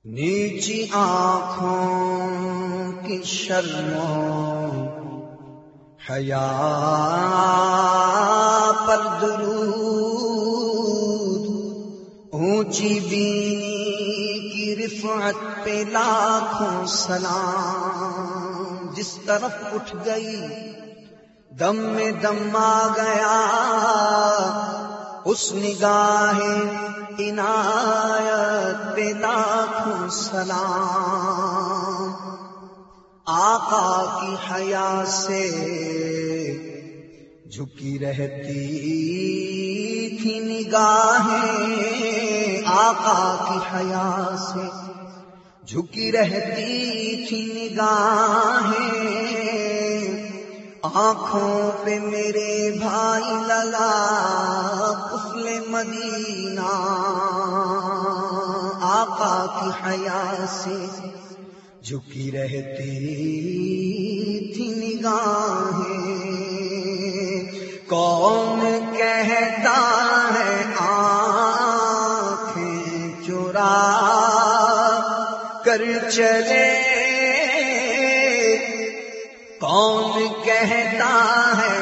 نیچی آنکھوں کی شرم و حیا پر درود، اونچی بینی کی رفعت پہ لاکھوں سلام۔ جس طرف اٹھ گئی دم میں دم آ گیا، اس نگاہ عنایت پہ لاکھوں سلام۔ آقا کی حیا سے جھکی رہتی تھی نگاہیں، آقا کی حیا سے جھکی رہتی تھی نگاہیں، آنکھوں پہ میرے بھائی لگا قفل مدینہ، آقا کی حیا سے جھکی رہتی تھی نگاہیں۔ کون کہتا ہے آنکھیں چرا کر چلے، کون کہتا ہے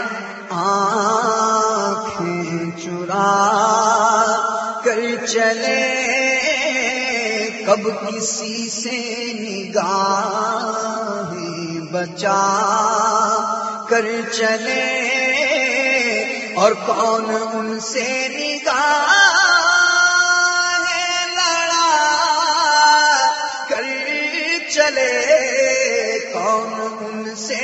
آنکھیں چرا کر چلے، کب کسی سے نگاہیں بچا کر چلے، اور کون ان سے نگاہیں لڑا کر چلے، کون ان سے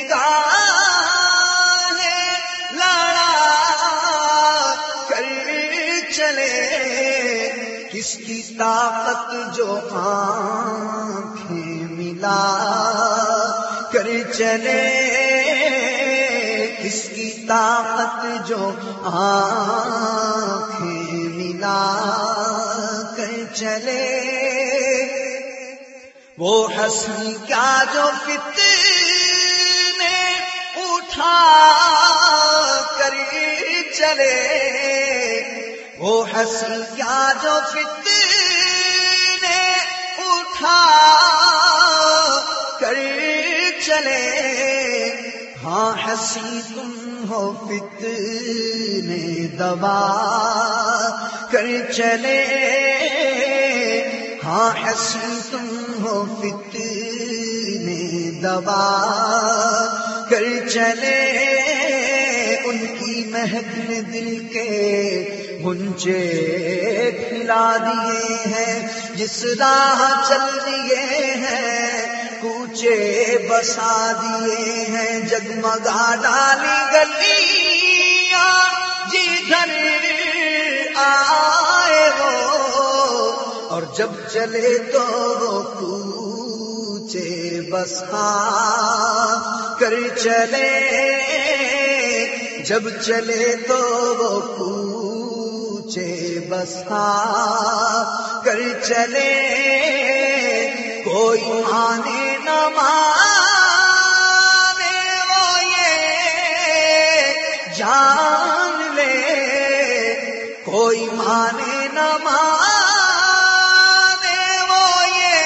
نگاہیں لڑا کر چلے، کس کی طاقت جو آنکھیں ملا کر چلے، کس کی طاقت جو آنکھیں ملا کر چلے، وہ حسین کیا جو فتنے اٹھا کر چلے، وہ حسین کیا جو فتنے اٹھا کر چلے، ہاں حسین تم ہو فتنے دبا کر چلے، ہاں حسین تم ہو فتنے دبا کر چلے، ان کی مہک نے دل کے گنجے کھلا دیے ہیں، جس راہ چل دیے ہیں کوچے بسا دیے ہیں، جگمگا ڈالی گلیاں جدھر آئے وہ، اور جب چلے تو وہ کوچے بسا کر چلے، جب چلے تو وہ کوچے بسا کر چلے، کوئی مانے نہ مانے وہ یہ جان لے، کوئی مانے نہ مانے وہ یہ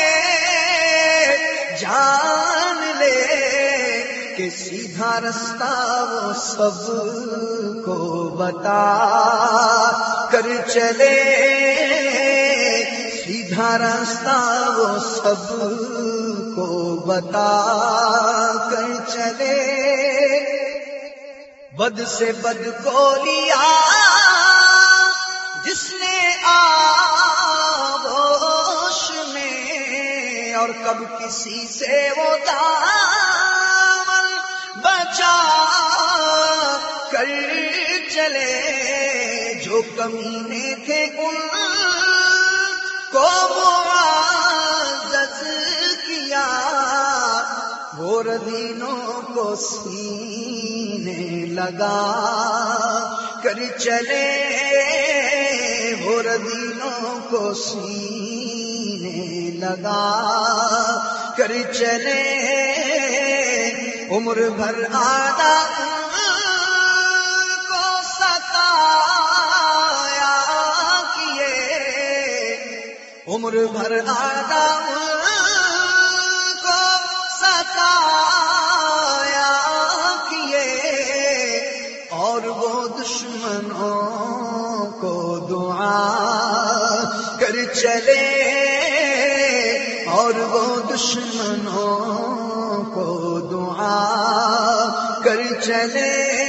جان لے، کہ سیدھا رستہ وہ سب کو بتا کر چلے، سیدھا راستہ وہ سب کو بتا کر چلے، بد سے بد کو لیا جس نے آغوش میں، اور کب کسی سے وہ دامن بچا کر چلے، جو کمینے تھے ان کو معزز کیا، وہ رذینوں کو سینے لگا کر چلے، وہ رذینوں کو سینے لگا کر چلے، عمر بھر آدھا کو ستایا کیے، عمر بھر آدم کو ستایا کیے اور وہ دشمنوں کو دعا کر چلے اور وہ دشمنوں کو دعا کر چلے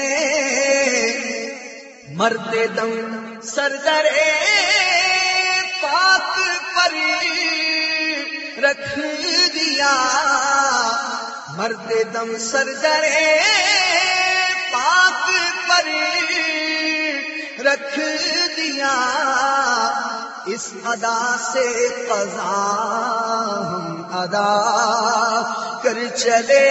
مرتے دم سردر پاک پر رکھ دیا مرتے دم سردر پاک پر رکھ دیا اس ادا سے قضا ہم ادا کر چلے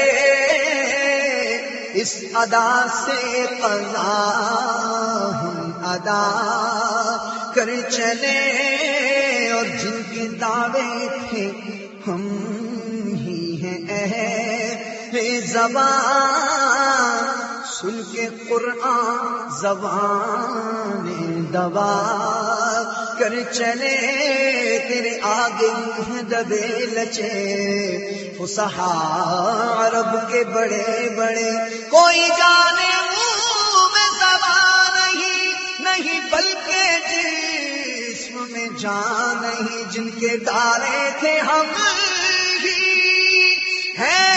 اس ادا سے قضا ہم ادا کر چلے اور جن کے دعوے تھے ہم ہی ہیں اہل زبان سن کے قرآن زبان دبا کر چلے تیرے آگے دبے لچے فصحاء عرب کے بڑے بڑے کوئی جانے منہ میں زبان نہیں بلکہ جسم میں جان نہیں جن کے دارے تھے ہم ہی ہیں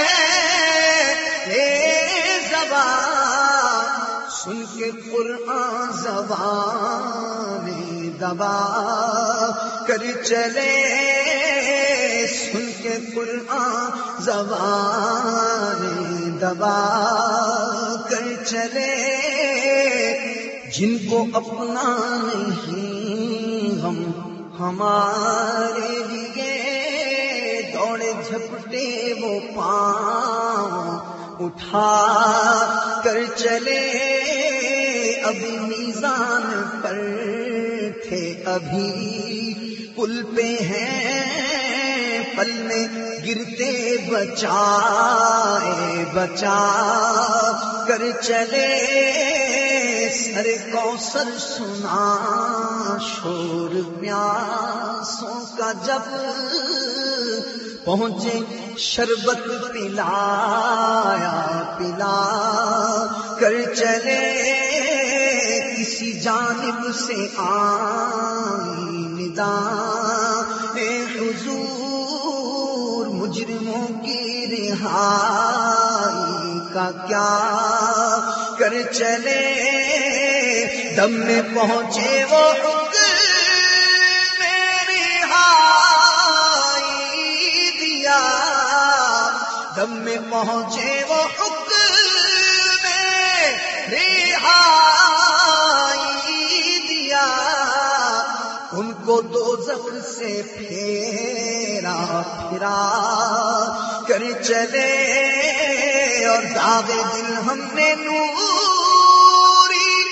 سن کے قرآن زبان دبا کر چلے سن کے قرآن زبان دبا کر چلے جن کو اپنا نہیں ہم ہمارے لیے دوڑے جھپٹے وہ پاؤں اٹھا کر چلے ابھی میزان پر تھے ابھی پل پہ ہیں پل میں گرتے بچائے بچا کر چلے سر کوثر سنا شور پیاسوں کا جب پہنچے شربت پلایا پلا کر چلے کسی جانب سے آئی ندا حضور مجرموں کی رہائی کا کیا کر چلے دم میں پہنچے وہ دم میں پہنچے وہ حکم رہائی دیا ان کو دوزخ سے پھیرا پھرا کر چلے اور داغ دل ہم نے نوری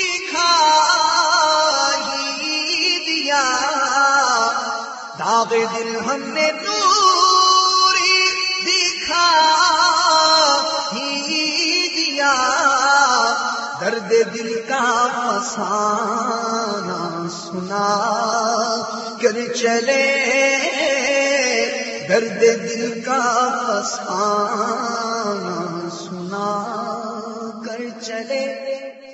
دکھائی دیا داغ دل ہم نے دیا درد دل کا فسانہ سنا کر چلے درد دل کا فسانہ سنا کر چلے